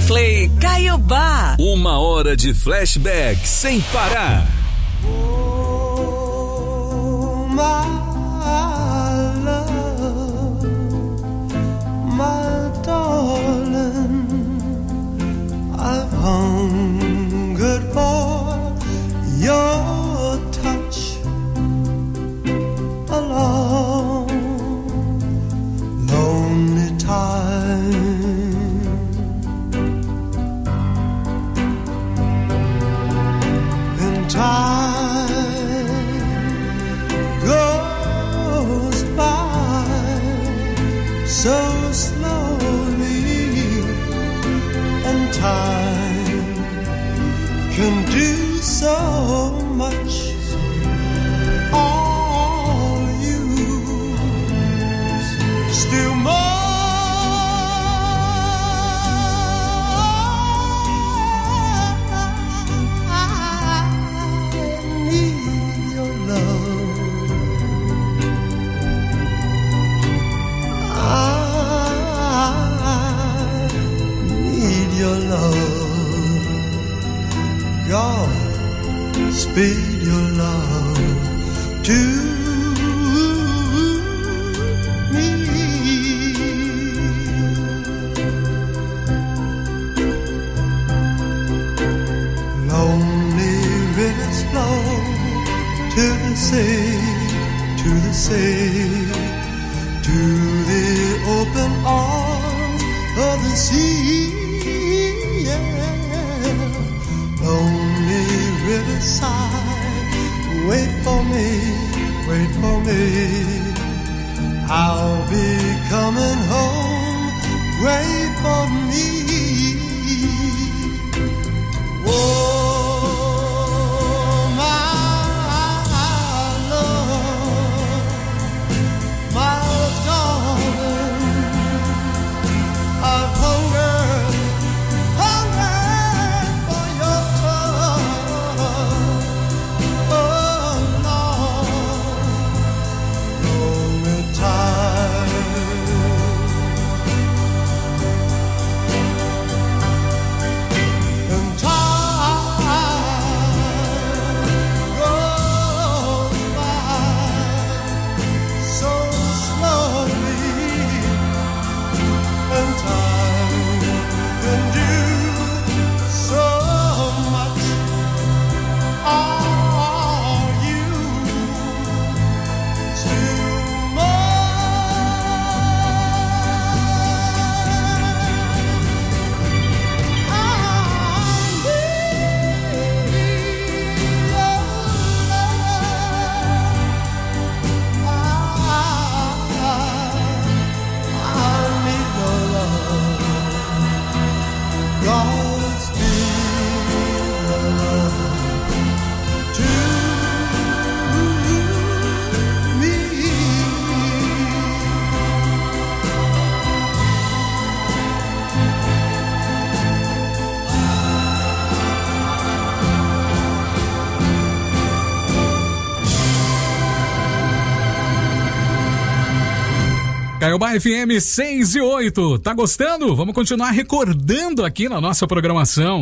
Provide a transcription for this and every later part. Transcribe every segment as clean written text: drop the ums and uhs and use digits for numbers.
Play Caiobá. 1 hora de flashback sem parar. Oh, my love, my darling, I've hungered for your touch a long, lonely time. Time goes by so slowly, and time can do so much. All you still more. Your love, God, speed your love to me. Lonely rivers flow to the sea, to the sea, to the open arms of the sea. Lonely riverside, wait for me, wait for me. I'll be coming home, wait for me. Oh, my love, my darling, I've hungered for your touch. Oh, Lord, lonely time. And time goes by so slowly, and time can do so much. Are you still Caiobá FM 6 e 8. Tá gostando? Vamos continuar recordando aqui na nossa programação.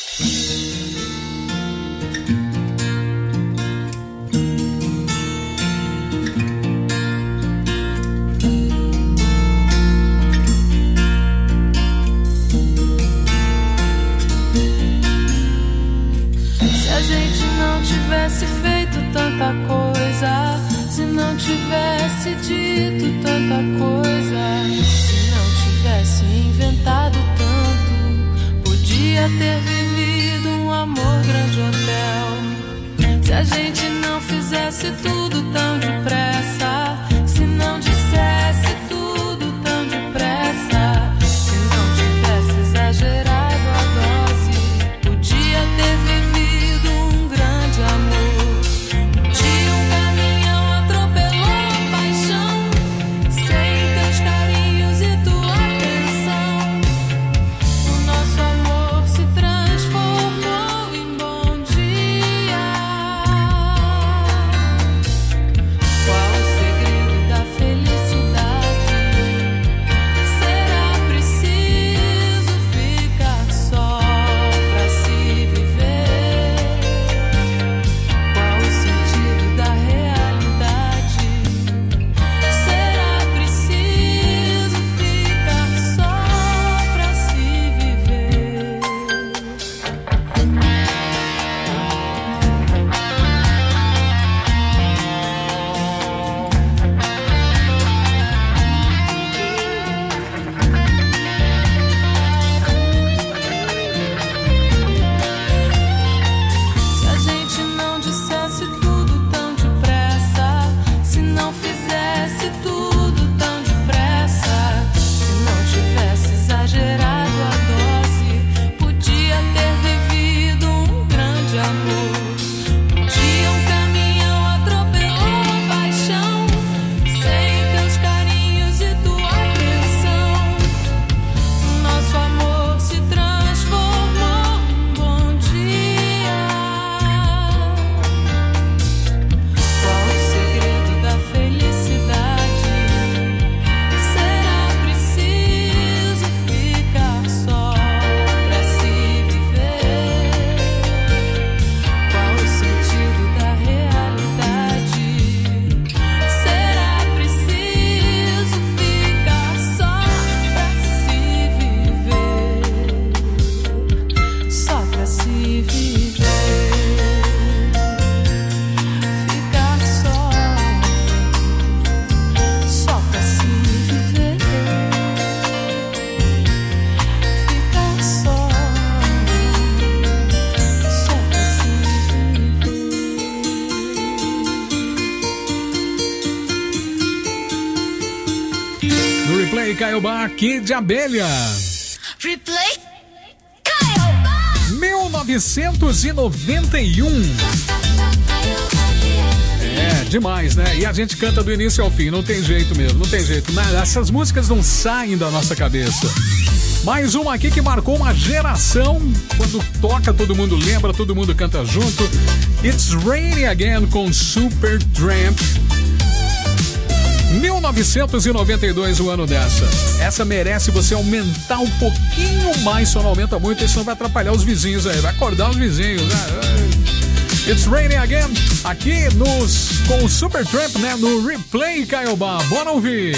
Se a gente não tivesse feito tanta coisa, se não tivesse dito tanta coisa, se não tivesse inventado tanto, podia ter vivido um amor grande hotel. Se a gente não fizesse tudo tão depressa, se não dissesse tudo tão depressa, se não tivesse exagerado a dose, podia ter vivido um grande amor. Caiobá, aqui de Abelha. Replay Caiobá. 1991. É, demais, né? E a gente canta do início ao fim, não tem jeito mesmo, não tem jeito. Essas músicas não saem da nossa cabeça. Mais uma aqui que marcou uma geração. Quando toca, todo mundo lembra, todo mundo canta junto. It's Raining Again com Supertramp. 1992, o ano dessa. Essa merece você aumentar um pouquinho mais, só não aumenta muito, isso não vai atrapalhar os vizinhos aí, vai acordar os vizinhos, né? It's Raining Again, aqui com o Supertramp, né? No Replay Caiobá. Bora ouvir!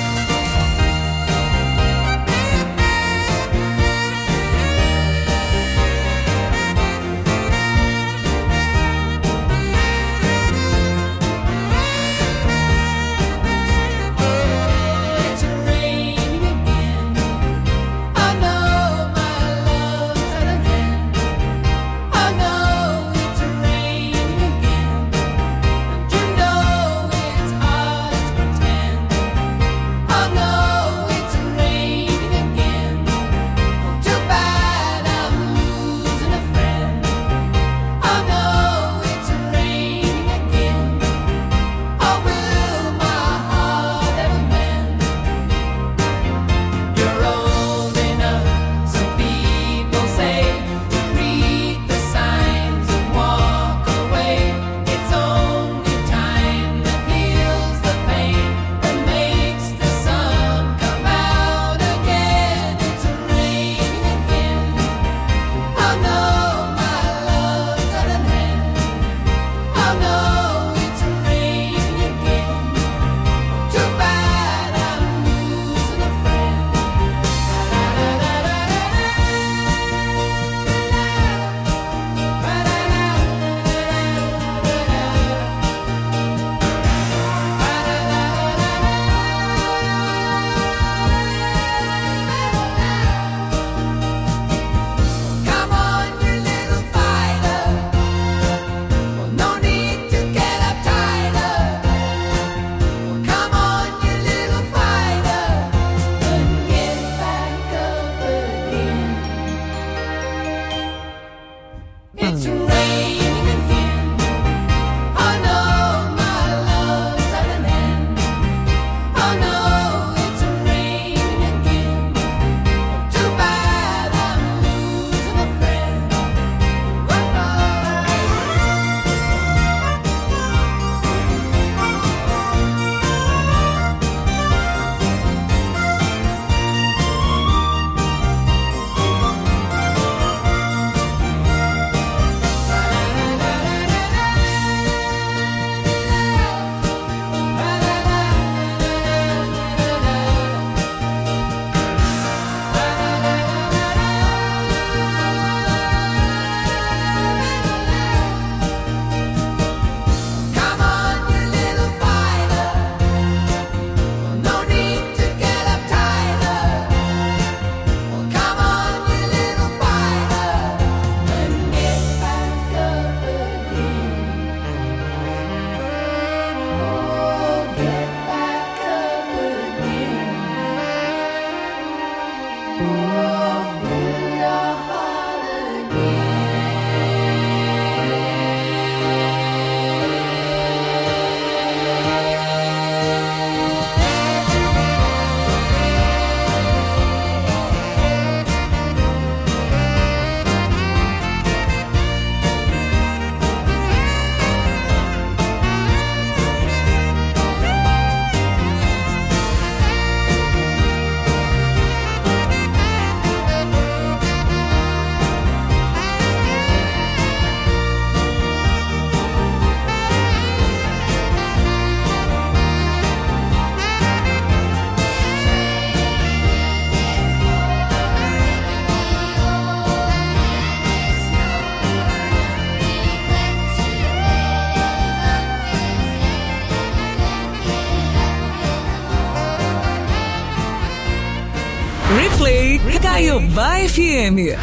Replay Caiobá FM.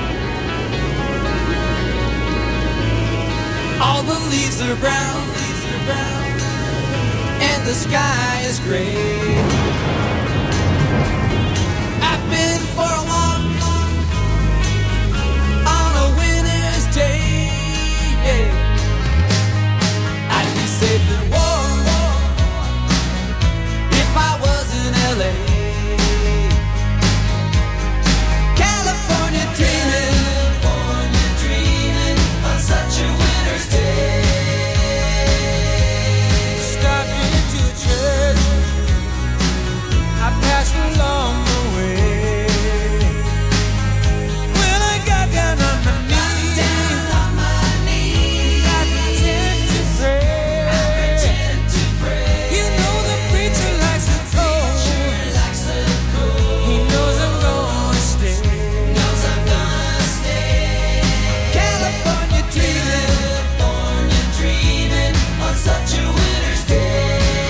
All the leaves are brown, brown and the sky is gray. I've been for a walk on a winter's day. Yeah. I'd be safe and warm if I was in LA. California dreaming on such a winter's day. Stopped into church, I passed along the way. When I got down on my knees, I pretend to pray. You know the preacher likes the cold. He knows I'm gonna stay. California dreaming on such a winter's day.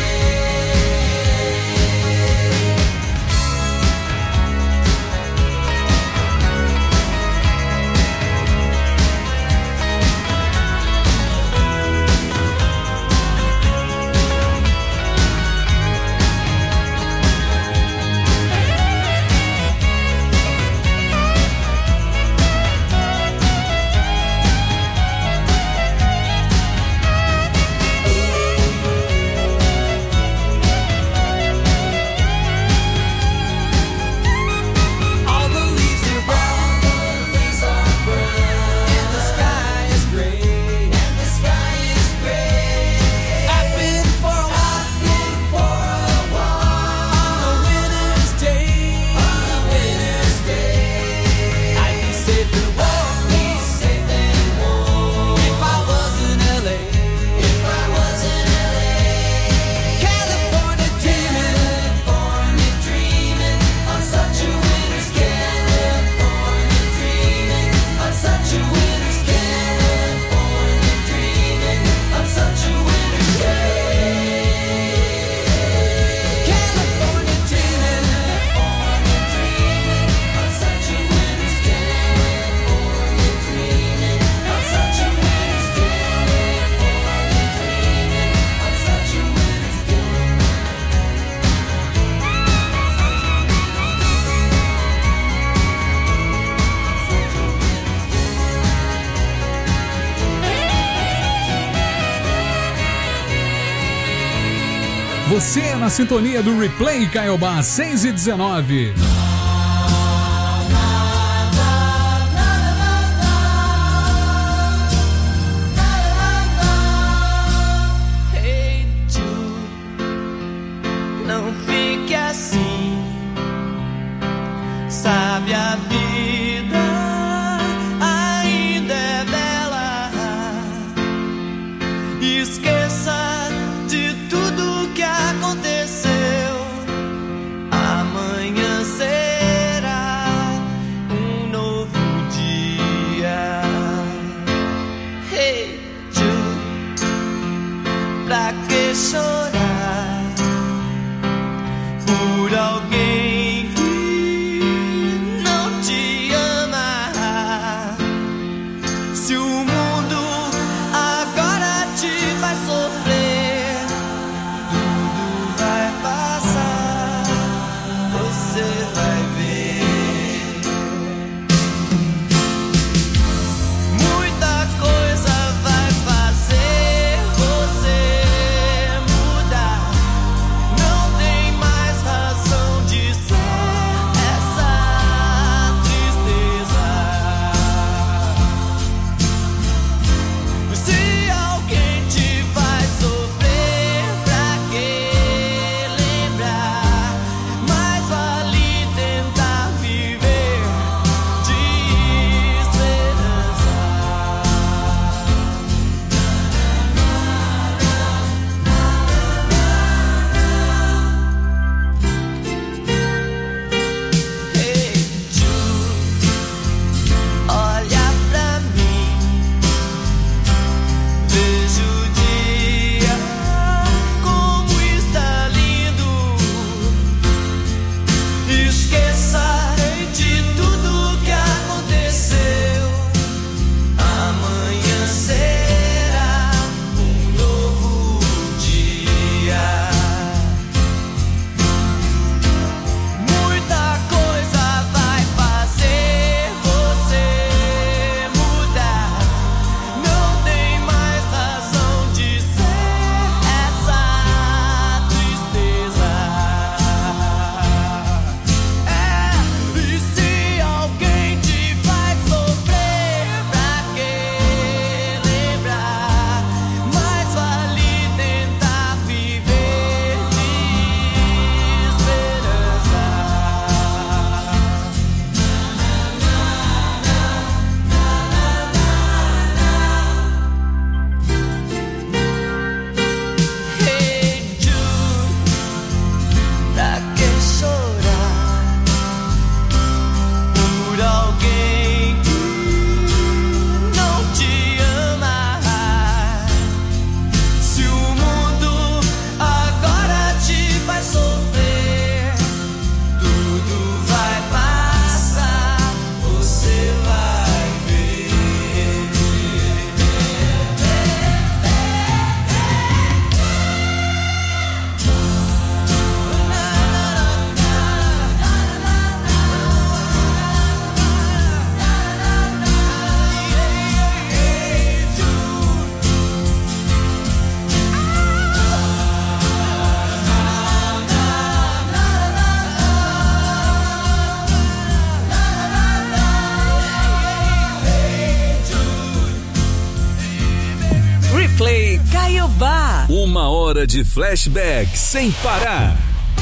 All the leaves are brown, and the sky is gray. I've been for a walk on a winter's day. I'd be safe and warm if I was in LA. California dreaming on such a winter's day. On such a winter's day. Dreaming on such a winter's day. California dreaming on such a winter's day. Dreaming on such a winter's day. On such a winter's day. Você é na sintonia do Replay Caiobá 6h19. Hey Jude, não fique assim. Sabe, a vida ainda é bela. Esqueça de tudo que aconteceu. Amanhã será um novo dia. Hey Jude, pra que chorar por 1 hora de flashback sem parar.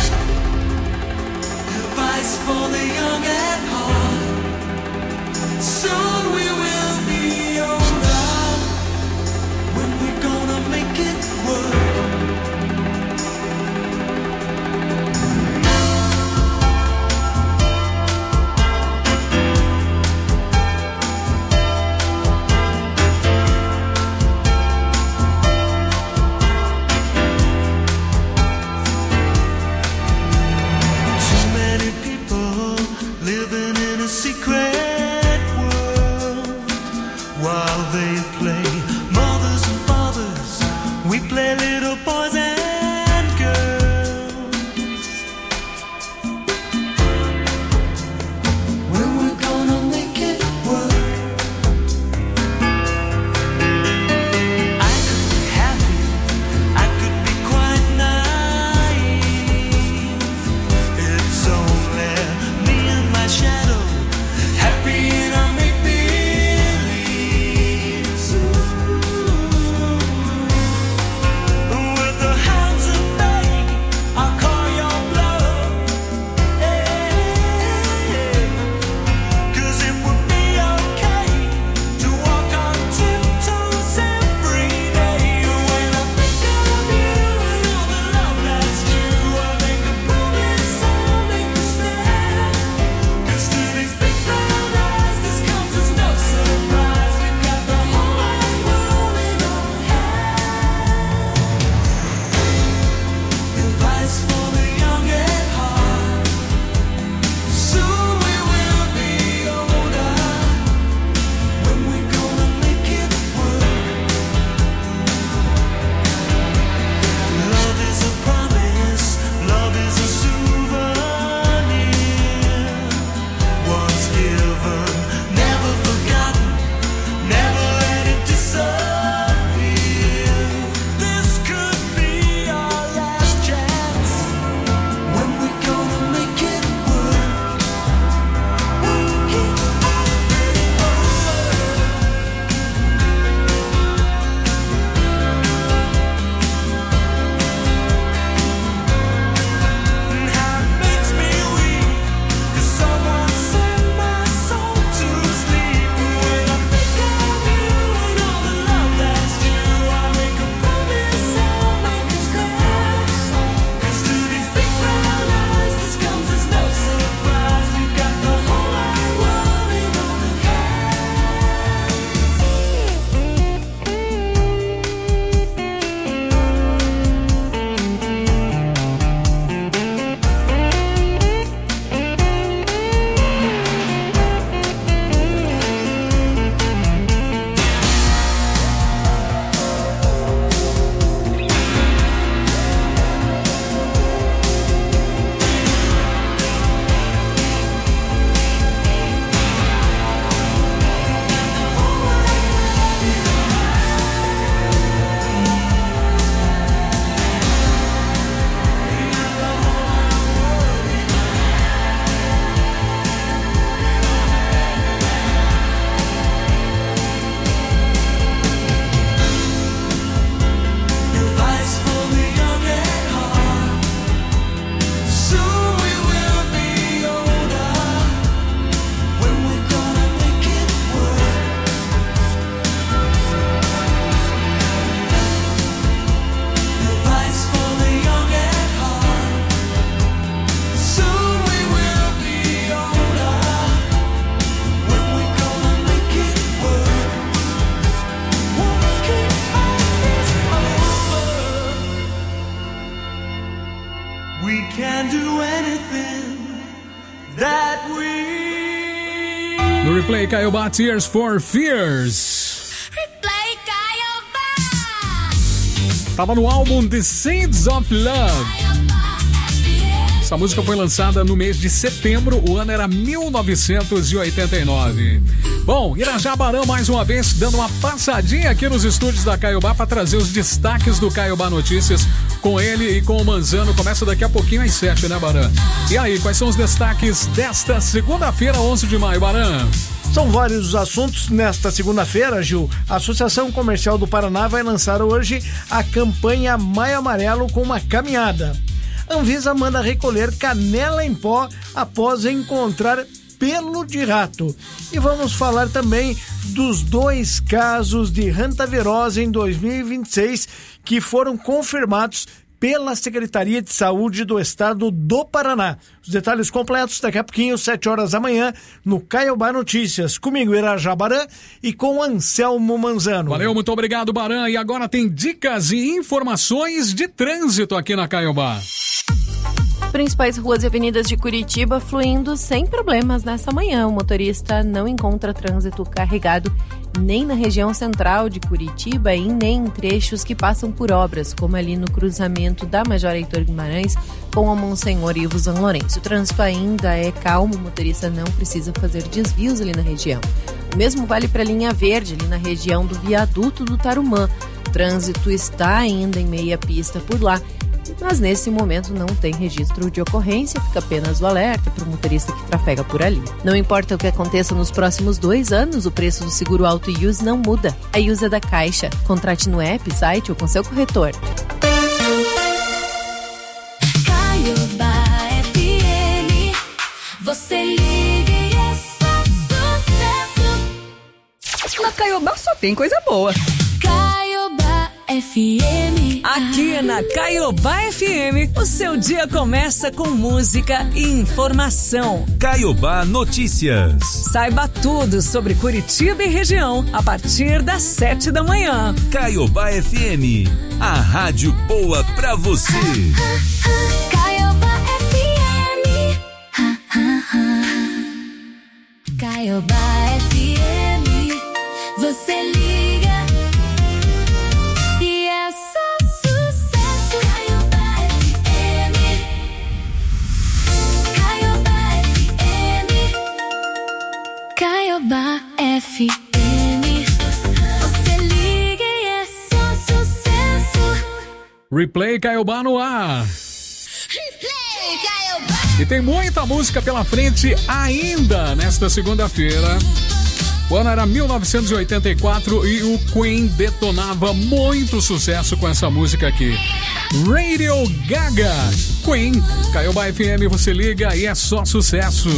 Advice for the young at heart. Soon we will be older. When we're gonna make it work. No replay, Caiobá, Tears for Fears. Replay Caiobá. Tava no álbum The Seeds of Love. Essa música foi lançada no mês de setembro, o ano era 1989. Bom, Irajá Barão mais uma vez dando uma passadinha aqui nos estúdios da Caiobá para trazer os destaques do Caiobá Notícias com ele e com o Manzano. Começa daqui a pouquinho às 7, né, Barão? E aí, quais são os destaques desta segunda-feira, 11 de maio, Barão? São vários os assuntos. Nesta segunda-feira, Gil, a Associação Comercial do Paraná vai lançar hoje a campanha Maio Amarelo com uma caminhada. Anvisa manda recolher canela em pó após encontrar pelo de rato. E vamos falar também dos 2 casos de hantavirose em 2026 que foram confirmados pela Secretaria de Saúde do Estado do Paraná. Os detalhes completos daqui a pouquinho, 7 horas da manhã, no Caiobá Notícias. Comigo, Irajá Baran, e com Anselmo Manzano. Valeu, muito obrigado, Baran. E agora tem dicas e informações de trânsito aqui na Caiobá. Principais ruas e avenidas de Curitiba fluindo sem problemas nessa manhã. O motorista não encontra trânsito carregado nem na região central de Curitiba e nem em trechos que passam por obras, como ali no cruzamento da Major Heitor Guimarães com a Monsenhor Ivo Zanlorense. O trânsito ainda é calmo, o motorista não precisa fazer desvios ali na região. O mesmo vale para a linha verde, ali na região do viaduto do Tarumã. O trânsito está ainda em meia pista por lá, mas nesse momento não tem registro de ocorrência, fica apenas o alerta para o motorista que trafega por ali. Não importa o que aconteça nos próximos 2 anos, o preço do seguro auto e use não muda. A use é da Caixa. Contrate no app, site ou com seu corretor. Caiobá FM, você liga e é só sucesso. Na Caiobá só tem coisa boa. Caiobá FM. Aqui na Caiobá FM, o seu dia começa com música e informação. Caiobá Notícias. Saiba tudo sobre Curitiba e região a partir das 7 da manhã. Caiobá FM, a rádio boa pra você. Caiobá FM. Caiobá FM. Você liga e é só sucesso. Caiobá FM. Caiobá FM. Caiobá FM. Você liga e é só sucesso. Replay Caiobá no ar. Replay Caiobá. E tem muita música pela frente ainda nesta segunda-feira. O ano era 1984 e o Queen detonava muito sucesso com essa música aqui. Radio Gaga. Queen, Caiobá FM, você liga e é só sucesso.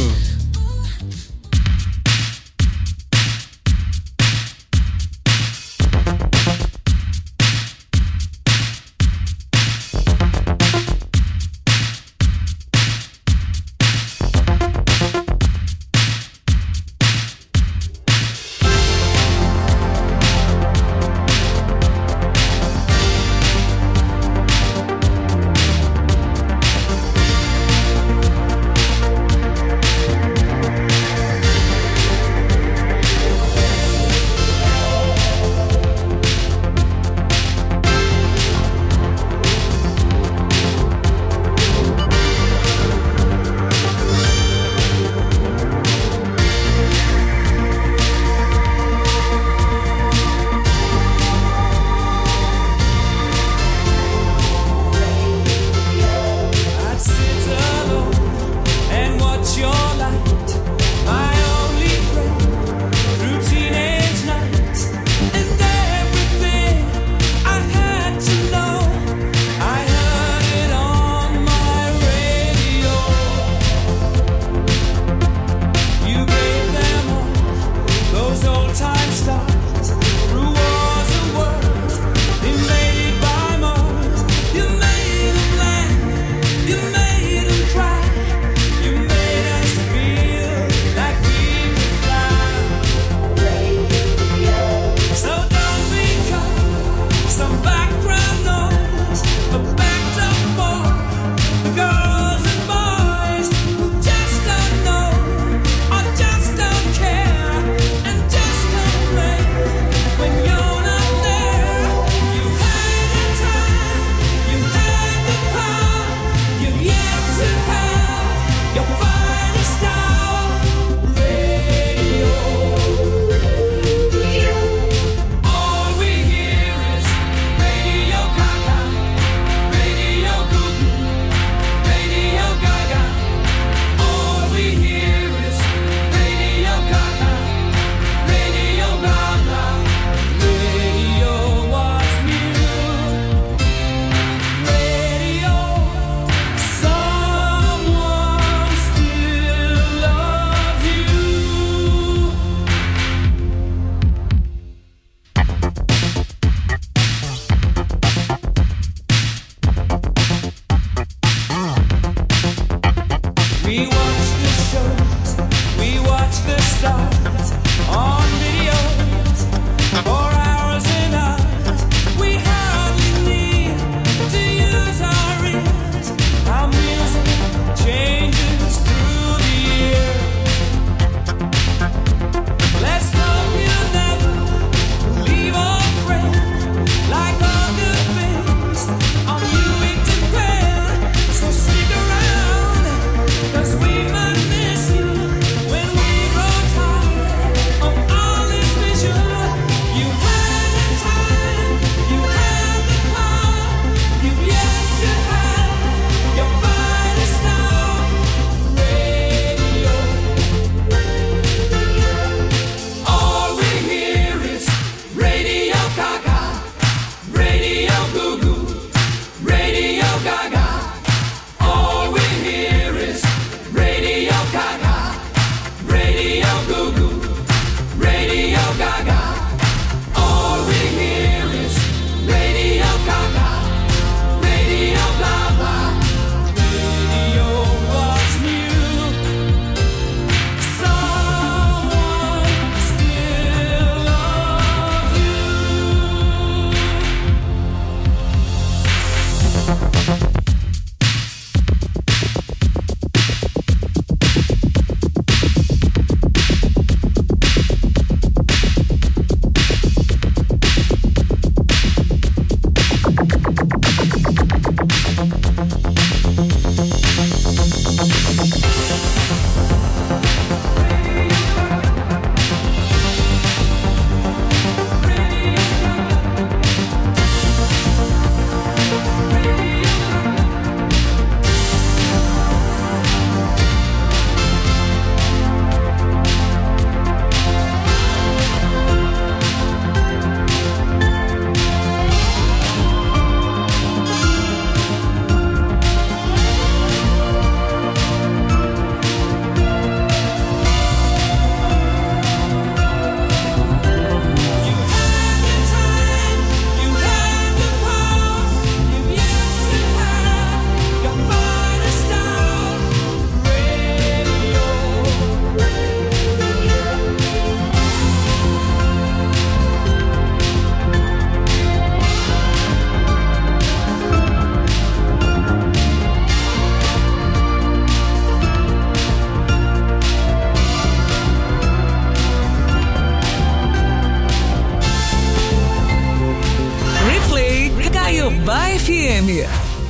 FM.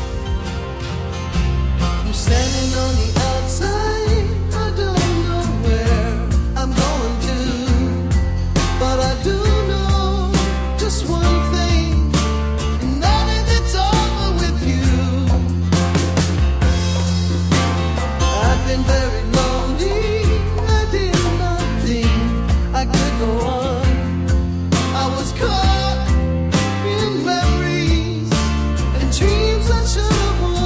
I'm standing on the outside. I don't know where I'm going to, but I do know just one thing, and that is it's over with you. I've been very lonely. I did not think I could go on. I was caught in memories and dreams I should have won.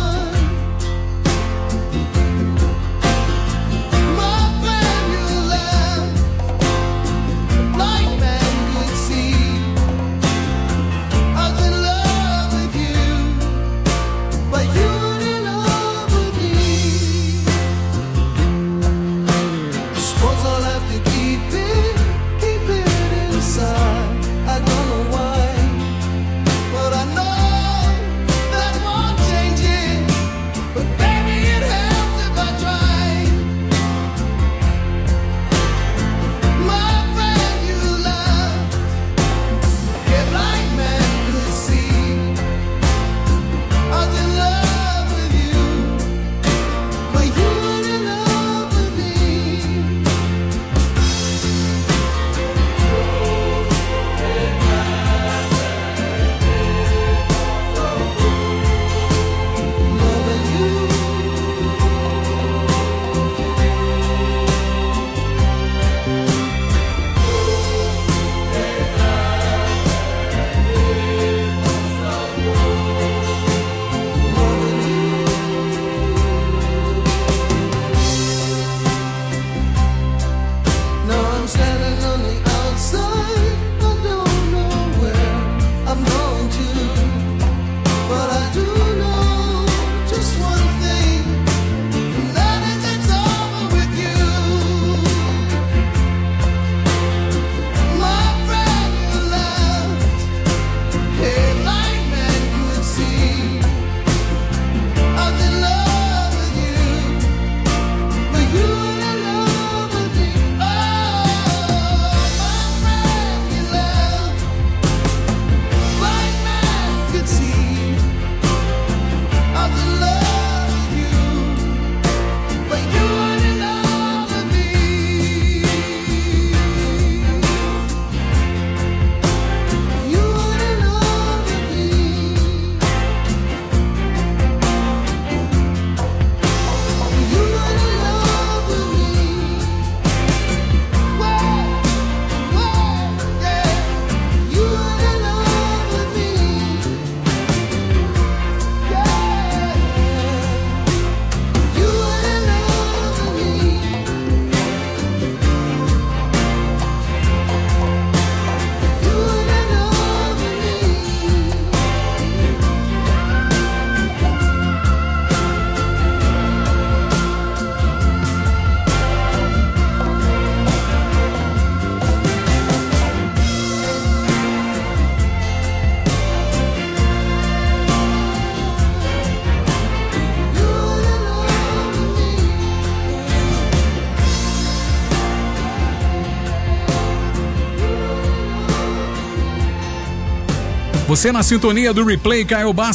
Você na sintonia do Replay Caiobá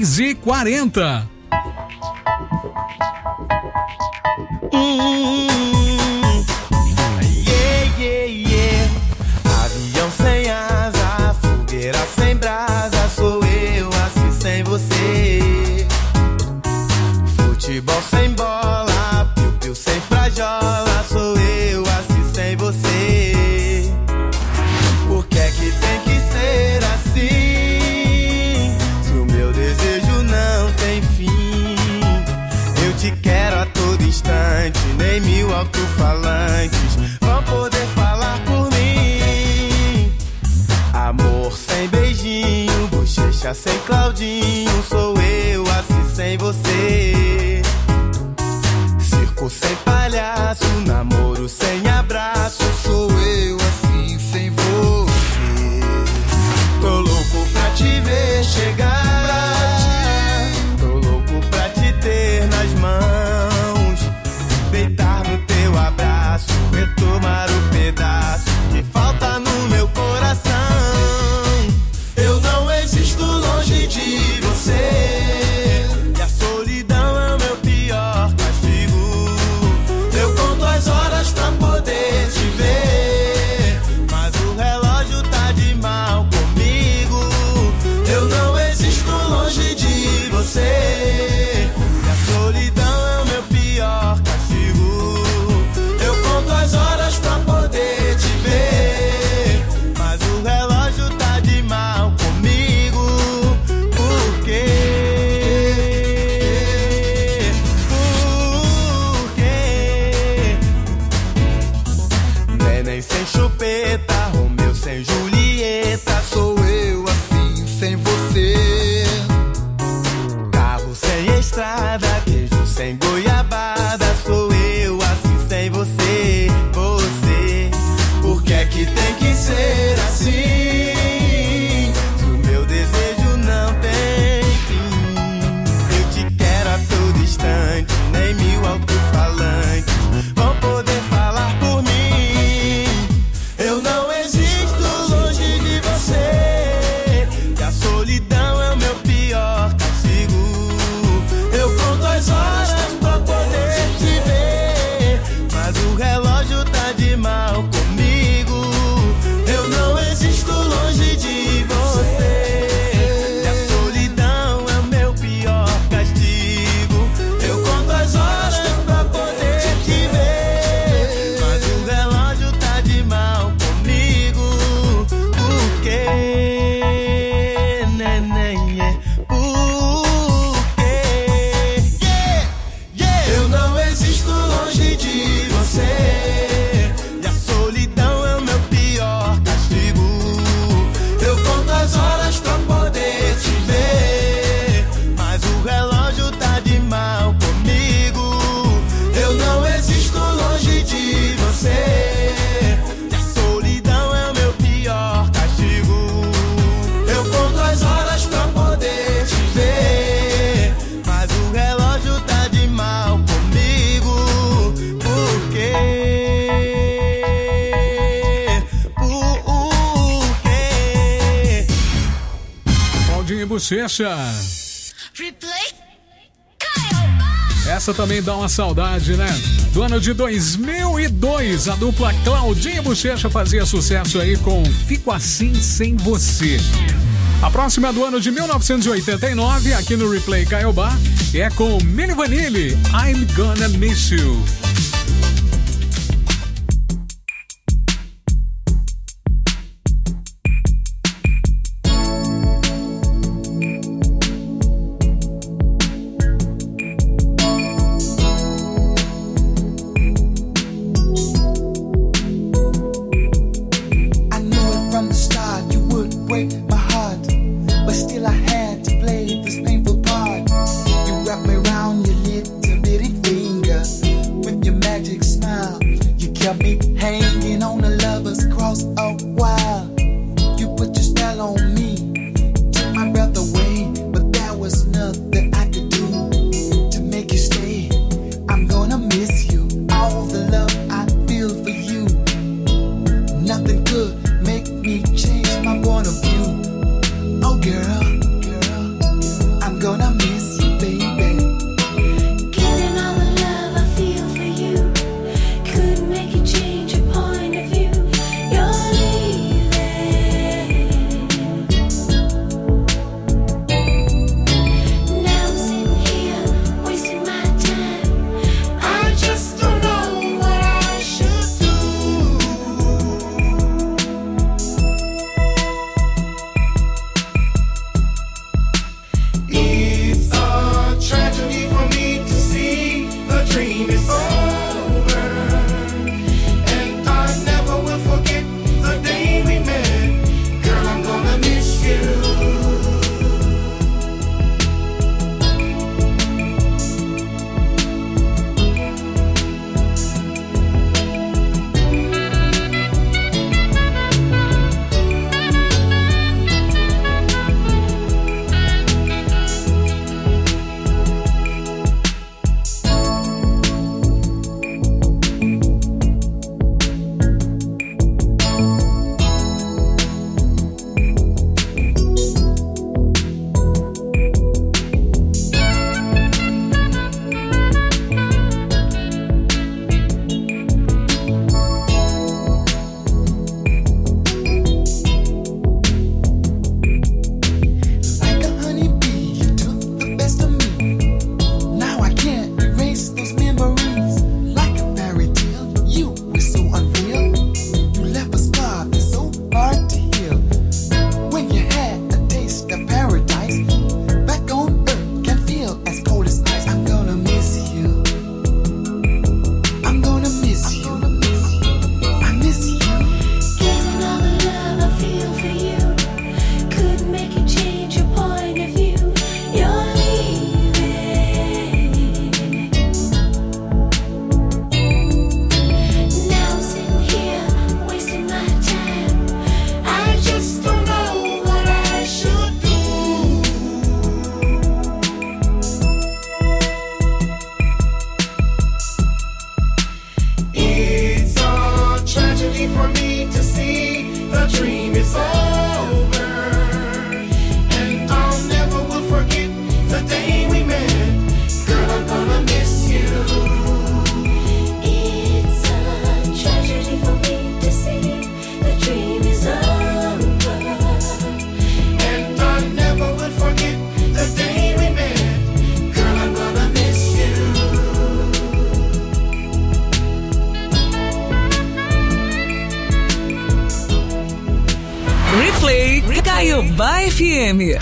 6h40. Avião sem asa, fogueira sem brasa, sou eu assim sem você. Futebol sem bola, piu-piu sem frajola, sou eu assim sem você. Por que é que tem que ser assim? Se o meu desejo não tem fim, eu te quero a todo instante, nem mil alto-falantes vão poder falar por mim. Amor sem beijinho, bochecha sem Claudinho, sou eu assim sem você. Circo sem palhaço, namoro sem abraço, sou eu assim sem você. Tô louco pra te ver chegar, tô louco pra te ter nas mãos, deitar no teu abraço, retomar o pedaço que falta no meu coração. Eu não existo longe de você. goiabada sou eu, assim sem você, você. Por que é que tem que ser assim? Se o meu desejo não tem fim. Eu te quero a todo instante, nem mil alto-falantes vão poder falar por mim. Eu não existo longe de você, e a solidão é o meu pior castigo. Eu conto as horas pra poder te ver, mas o relógio tá de mal comigo. Eu não existo longe de você, e a solidão é o meu pior castigo. Eu conto as horas pra poder te ver, mas o relógio tá de mal comigo. Por quê, neném? Por quê? Eu não existo longe de você, e a solidão é o meu pior castigo. Eu conto as horas pra poder te ver, mas o relógio tá de mal comigo. Eu não existo longe de você, e a solidão é o meu pior castigo. Eu conto as horas pra poder te ver, mas o relógio tá de mal comigo. Por quê? Por quê? Claudinho e Bochecha. Essa também dá uma saudade, né? Do ano de 2002, a dupla Claudinho e Bochecha fazia sucesso aí com Fico Assim Sem Você. A próxima é do ano de 1989, aqui no Replay Caiobá, é com Milli Vanilli, I'm Gonna Miss You. I knew it from the start, you would break my heart, but still I had to play this painful part. You wrap me around your little bitty finger with your Caiobá FM.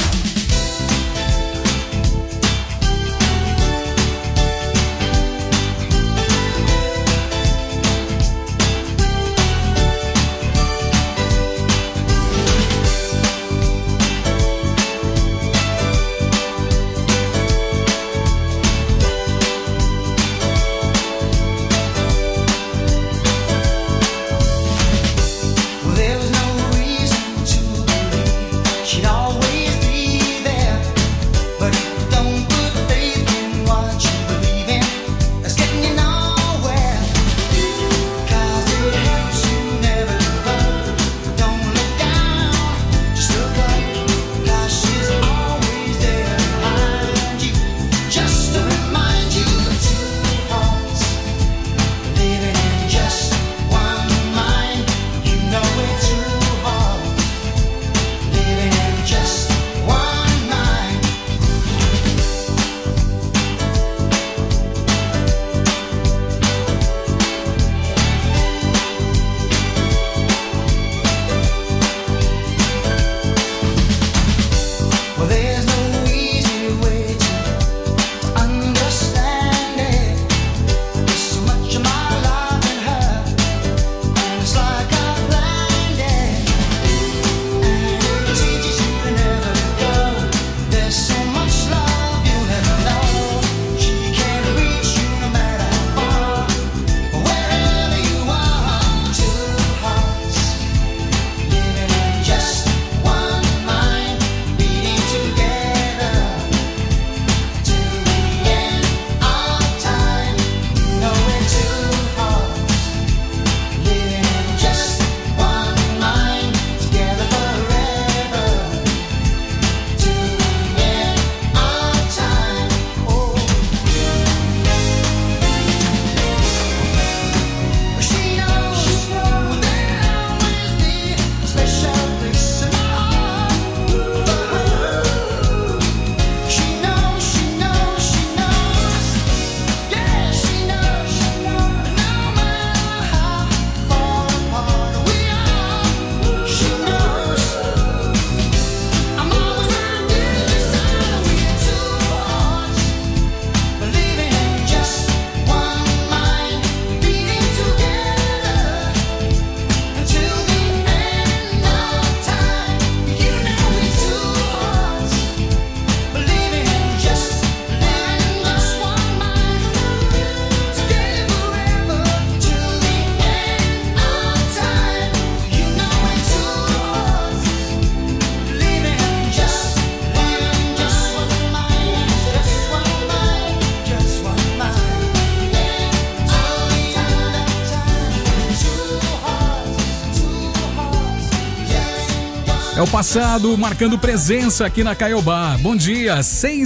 É o passado marcando presença aqui na Caiobá. Bom dia,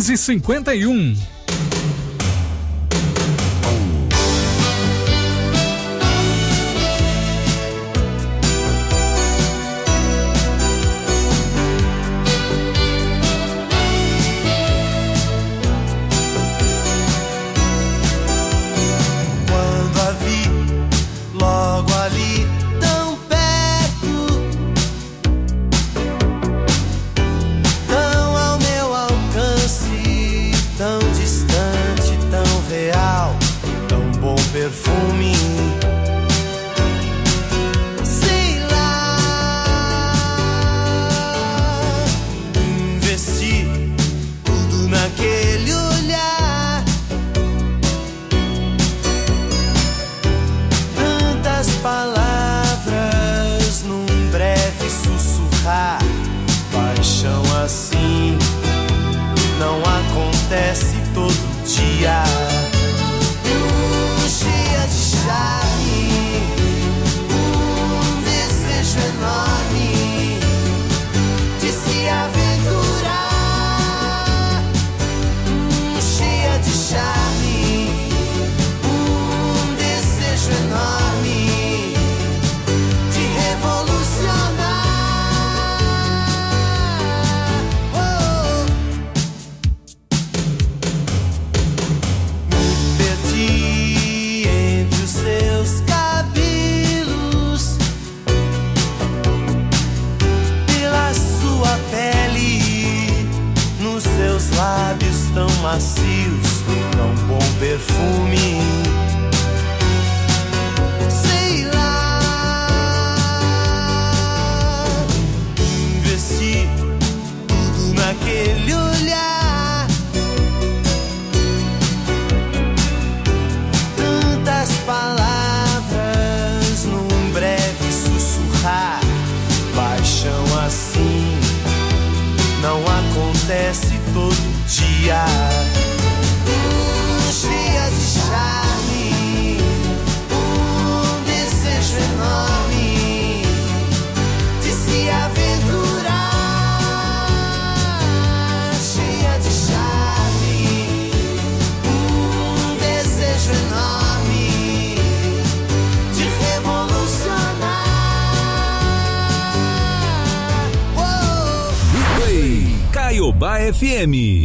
6h51. macios, tão bom perfume. Sei lá, investi tudo naquele olhar. Tantas palavras num breve sussurrar. Paixão assim não acontece todo dia. Cheia de charme, desejo enorme de se aventurar. Cheia de charme, desejo enorme de revolucionar. Play Caiobá FM.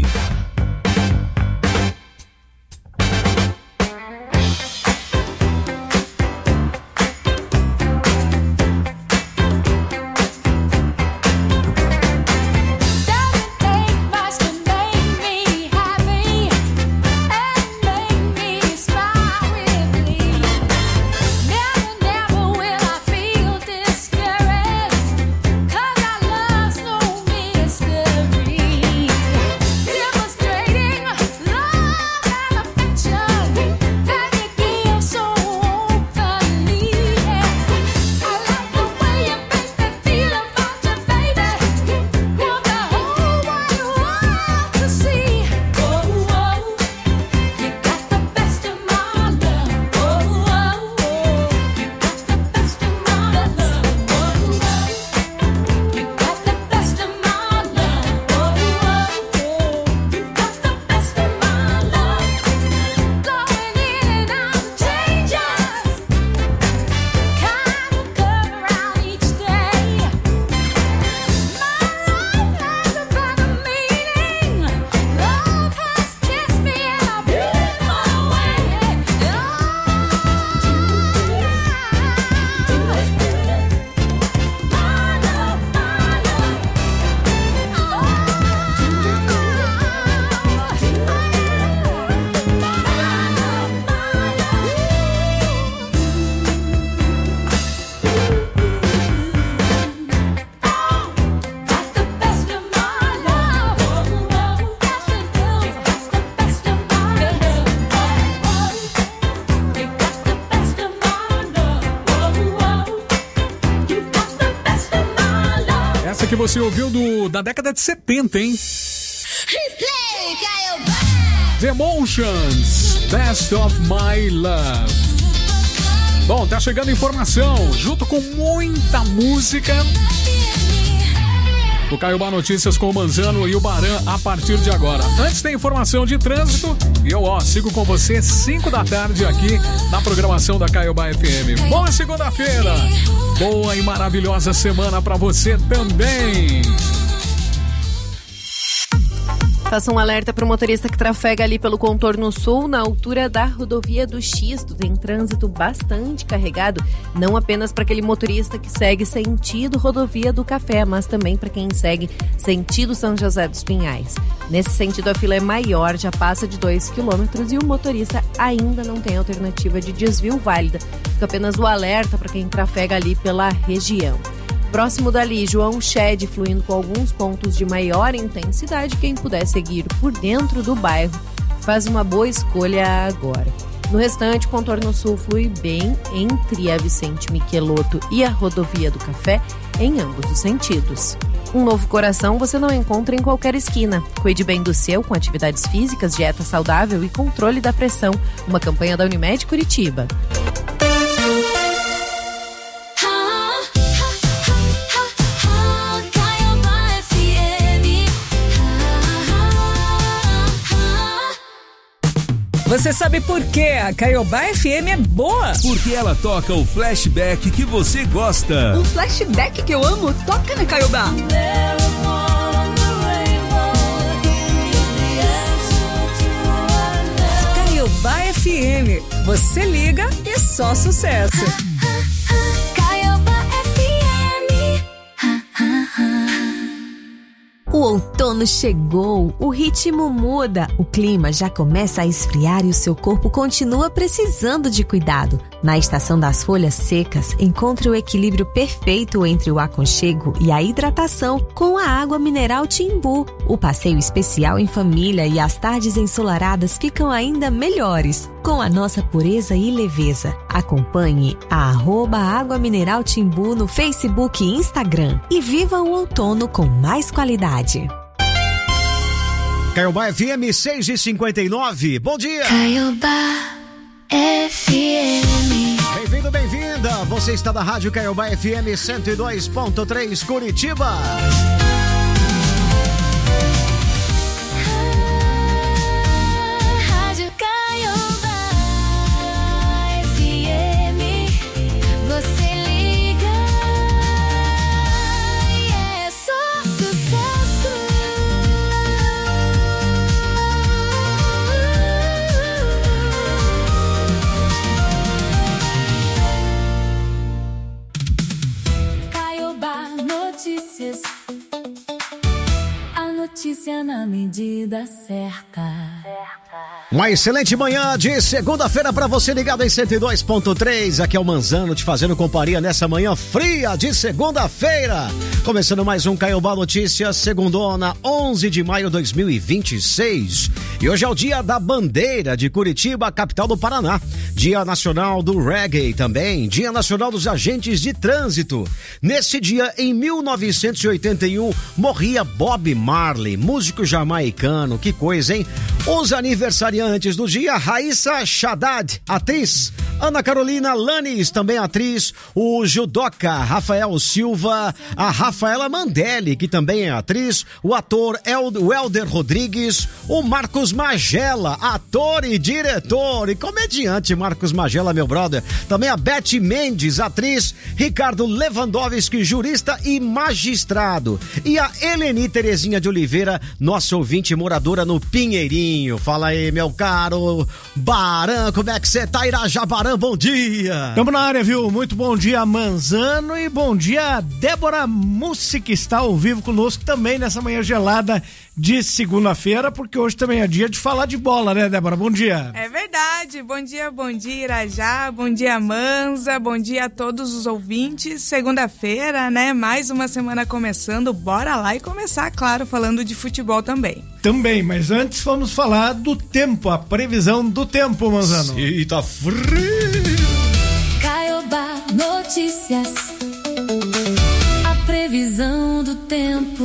Que você ouviu da década de 70, hein? The Emotions, Best of My Love. Bom, tá chegando informação, junto com muita música. O Caiobá Notícias com o Manzano e o Baran a partir de agora. Antes tem informação de trânsito e eu, sigo com você 5 da tarde aqui na programação da Caiobá FM. Boa segunda-feira! Boa e maravilhosa semana pra você também! Faça um alerta para o motorista que trafega ali pelo contorno sul, na altura da rodovia do Xisto. Tem trânsito bastante carregado, não apenas para aquele motorista que segue sentido rodovia do Café, mas também para quem segue sentido São José dos Pinhais. Nesse sentido, a fila é maior, já passa de 2 quilômetros e o motorista ainda não tem alternativa de desvio válida. Fica apenas o alerta para quem trafega ali pela região. Próximo dali, João Shed, fluindo com alguns pontos de maior intensidade. Quem puder seguir por dentro do bairro, faz uma boa escolha agora. No restante, o contorno sul flui bem entre a Vicente Michelotto e a rodovia do Café, em ambos os sentidos. Um novo coração você não encontra em qualquer esquina. Cuide bem do seu com atividades físicas, dieta saudável e controle da pressão. Uma campanha da Unimed Curitiba. Você sabe por que a Caiobá FM é boa? Porque ela toca o flashback que você gosta. O flashback que eu amo toca na Caiobá. Caiobá FM. Você liga e só sucesso. O outono chegou, o ritmo muda, o clima já começa a esfriar e o seu corpo continua precisando de cuidado. Na estação das folhas secas, encontre o equilíbrio perfeito entre o aconchego e a hidratação com a água mineral Timbu. O passeio especial em família e as tardes ensolaradas ficam ainda melhores, com a nossa pureza e leveza. Acompanhe a @Água Mineral Timbu no Facebook e Instagram e viva o outono com mais qualidade. Caiobá FM 6h59, bom dia! Caiobá FM. Bem-vindo, bem-vinda! Você está na Rádio Caiobá FM 102.3 Curitiba. Rádio Caiobá FM. Você liga e é só sucesso. Caiobá Notícias. A notícia na medida certa. Uma excelente manhã de segunda-feira para você ligado em 102.3. Aqui é o Manzano te fazendo companhia nessa manhã fria de segunda-feira. Começando mais um Caiobá Notícias, segundona, 11 de maio de 2026. E hoje é o dia da bandeira de Curitiba, capital do Paraná. Dia nacional do reggae também. Dia nacional dos agentes de trânsito. Nesse dia, em 1981, morria Bob Marley, músico jamaicano. Que coisa, hein? Os aniversariantes do dia: Raíssa Shaddad, atriz; Ana Carolina Lanes, também atriz; o judoca Rafael Silva; a Rafaela Mandelli, que também é atriz; o ator Welder Rodrigues; o Marcos Magela, ator e diretor; e comediante Marcos Magela, meu brother; também a Beth Mendes, atriz; Ricardo Lewandowski, jurista e magistrado; e a Eleni Terezinha de Oliveira, nossa ouvinte moradora no Pinheirinho. Fala aí, meu caro Baran, como é que você tá, Irajá Baran? Bom dia! Tamo na área, viu? Muito bom dia, Manzano, e bom dia, Débora Mussi, que está ao vivo conosco também nessa manhã gelada de segunda-feira, porque hoje também é dia de falar de bola, né, Débora? Bom dia! É verdade, bom dia, Irajá, bom dia, Manza, bom dia a todos os ouvintes. Segunda-feira, né, mais uma semana começando, bora lá e começar, claro, falando de futebol também. Também, mas antes vamos falar do tempo, a previsão do tempo, Manzano. Sim, tá frio! Caiobá Notícias. A previsão do tempo.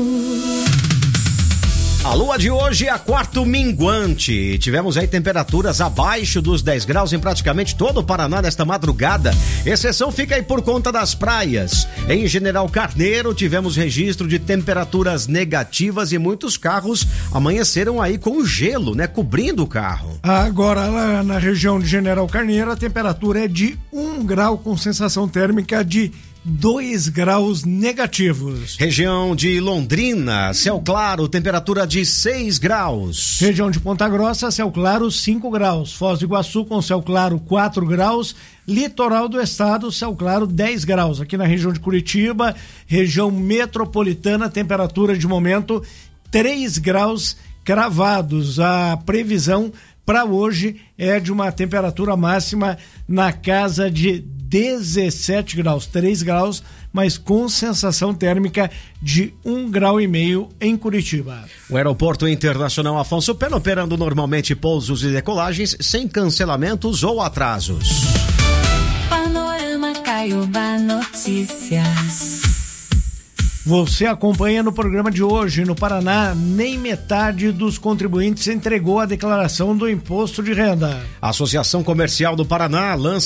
A lua de hoje é a quarto minguante. Tivemos aí temperaturas abaixo dos 10 graus em praticamente todo o Paraná nesta madrugada. Exceção fica aí por conta das praias. Em General Carneiro tivemos registro de temperaturas negativas e muitos carros amanheceram aí com gelo, né? Cobrindo o carro. Agora, lá na região de General Carneiro, a temperatura é de 1 grau com sensação térmica de 2 graus negativos. Região de Londrina, céu claro, temperatura de 6 graus. Região de Ponta Grossa, céu claro, 5 graus. Foz do Iguaçu, com céu claro, 4 graus. Litoral do estado, céu claro, 10 graus. Aqui na região de Curitiba, região metropolitana, temperatura de momento 3 graus cravados. A previsão para hoje é de uma temperatura máxima na casa de 17 graus, 3 graus, mas com sensação térmica de 1,5 grau em Curitiba. O Aeroporto Internacional Afonso Pena operando normalmente pousos e decolagens sem cancelamentos ou atrasos. Panorama Caiobá Notícias. Você acompanha no programa de hoje. No Paraná, nem metade dos contribuintes entregou a declaração do imposto de renda. A Associação Comercial do Paraná lança